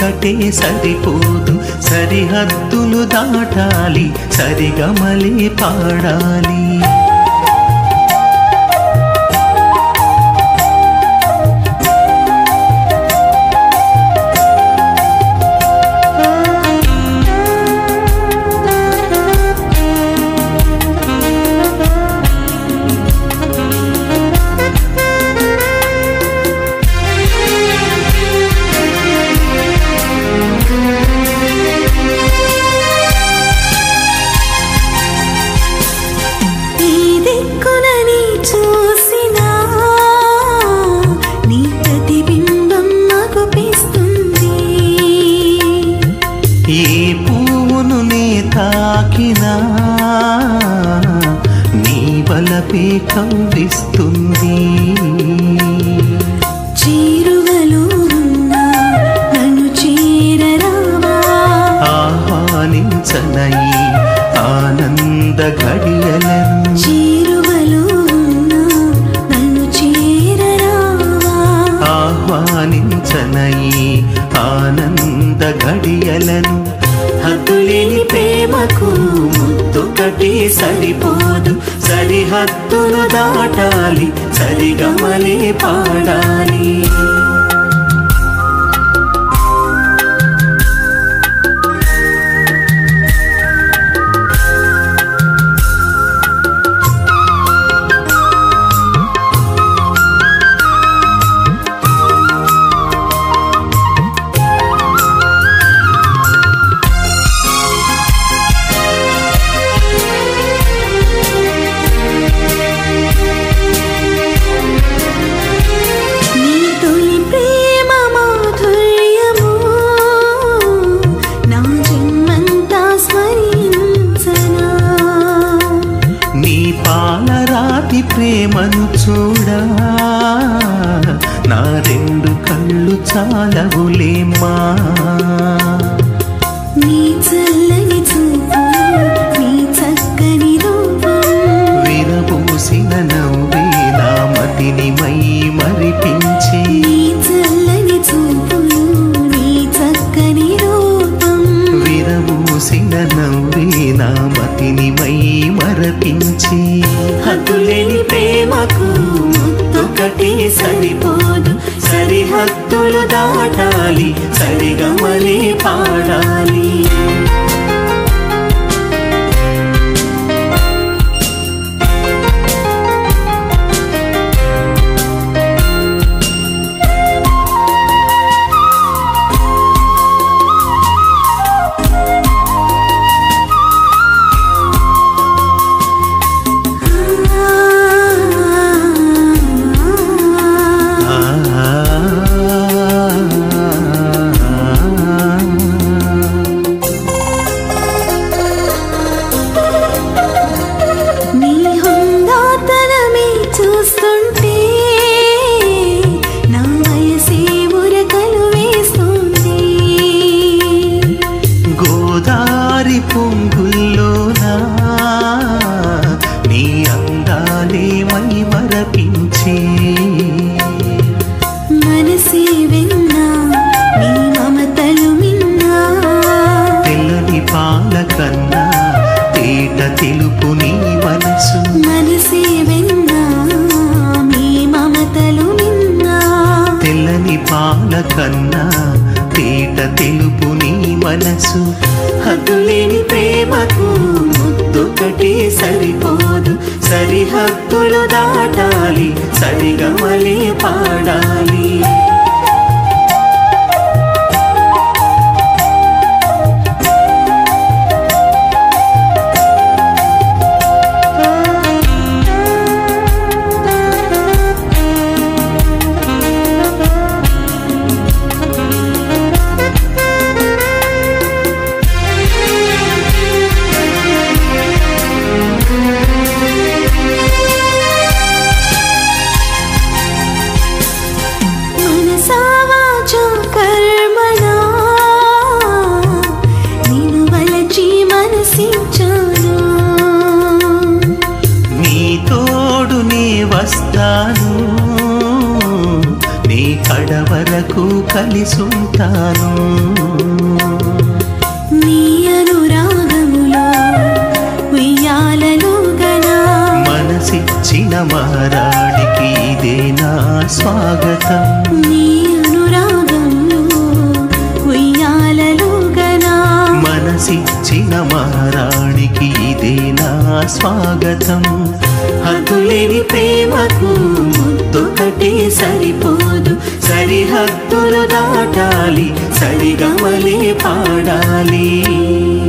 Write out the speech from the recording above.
ముద్దొక్కటే సరిపోదు సరిహద్దులు దాటాలి సరిగమలే పాడాలి తాకినా నీ బలపే కవ్విస్తుంది చేరువలో ఉన్నా నన్ను చేరరావా ఆహ్వానించనయి ఆనంద ఘడియలను చేరువలో ఉన్నా నన్ను చేరరావా ఆహ్వానించనయి ఆనంద ఘడియలను హద్దులేని ప్రేమకు ముద్దొక్కటే సరిపోదు సరిహద్దులు దాటాలి సరిగమలే పాడాలి పాలరాతి ప్రేమను చూడా నా రెండు కళ్ళు చాలవులేమ్మా నీ చల్లని చూపు నీ చక్కని రూపం విరబూసిన నవ్వే నా మతిని మై మరిపించే నీ చల్లని చూపులు నీ చక్కని రూపం విరబూసిన నవ్వే నా మతిని మై మరపించి హద్దులేని ప్రేమకు ముద్దొక్కటే సరిపోదు సరిహద్దులు దాటాలి సరిగమలే పాడాలి పొంగుల్లోనా నీ అందాలే మై మరపించే మనసే విన్నా నీ మమతలు మిన్నా తెల్లని పాల కన్నా తేట తెలుపు నీ మనసు మనసే విన్నా నీ మమతలు మిన్నా తెల్లని పాల కన్నా తేట తెలుపు నీ మనసు హద్దులేని ప్రేమకు ముద్దొక్కటే సరిపోదు సరిహద్దులు దాటాలి సరిగమలే పాడాలి వస్తాను నీ కడవర వరకు కలిసుంటాను. నీ అనురాగములో ఉయ్యాలలుగనా మనసిచ్చిన మహారాణికి ఇదే నా స్వాగతం. నీ అనురాగంలో ఉయ్యాలలుగనా మనసిచ్చిన మహారాణికి ఇదే నా స్వాగతం. హద్దులేని ప్రేమకు ముద్దొకటే సరిపోదు, సరిహద్దులు దాటాలి, సరిగమలే పాడాలి.